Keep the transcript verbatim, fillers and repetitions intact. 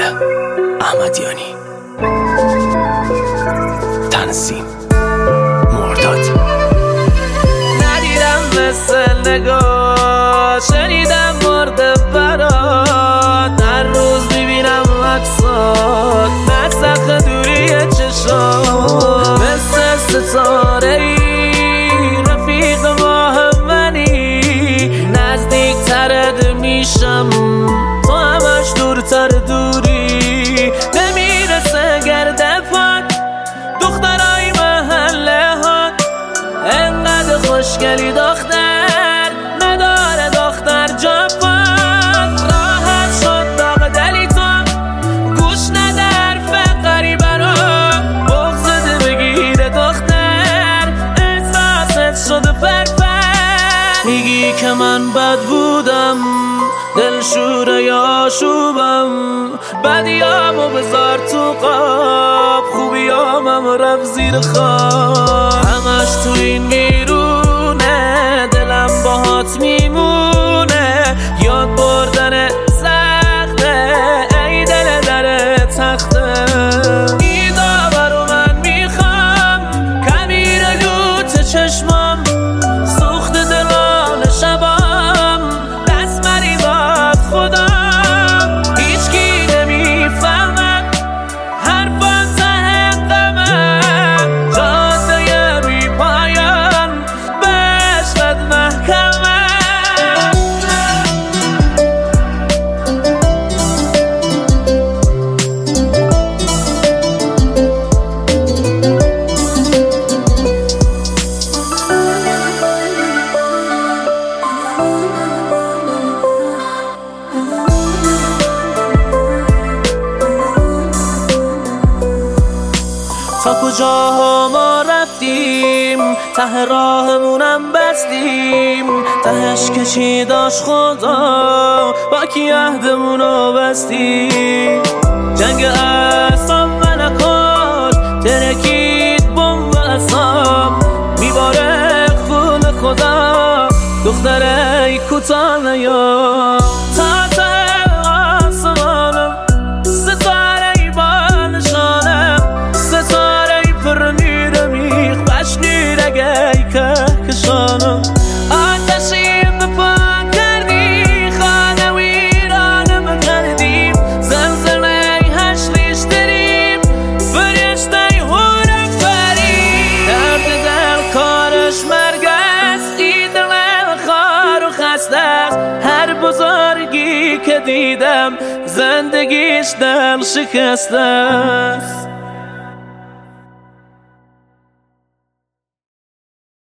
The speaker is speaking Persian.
احمدیانی، تنظیم مرداد. ندیدم مثل نگاه، شنیدم مرده برات، هر روز میبینم عکسات، نسخ دوری چشات، مثل ستاره ای رفیق ما هم منی، نزدیک ترد میشم تو همش دورتر دوری، نمیرسه گرده پاک دخترای محله ها، انقدر خوشگلی دختر نداره دختر جاپان، راحت شد داغ دلی تو گوش نده حرف غریبه رو، بغضت بگیره دختر احساست شده فرفر، میگی که من بد بودم دلشوره یا شوبم، بدیامو بذار تو قاب، خوبیامم رفت زیر خواب، همش تو این میرونه دلم باهات میمونه، یاد بردن سخته ای دل در تخته، این داورو من میخوام کمیر لوت چشمام، سوخت دلان شبام دست مری باد خدا، هیچ کی نمیفهمم حرفان ته قمه، جاده بی پایان بشود محکمه. تا کجاها ما رفتیم ته راهمونم بستیم، تهش کشی داشت خدا با کی عهدمونو بستیم، جنگ اعصاب من نکش ترکید بمب اعصاب، میباره خون خدا دختره کوتاه نیا، تا ته آسمانم ستاره با نشانم، ستاره پر نیر میخ بش نیرگه کهکشانم، آتشیم به پا کردی خانه ویرانم کردیم، زلزله هش ریشتریم فرشته هورم فریم، درد دل کارش مرگ است، ای دل خار و خسته است، هر بزرگی که دیدم زندگیش دل شکسته است.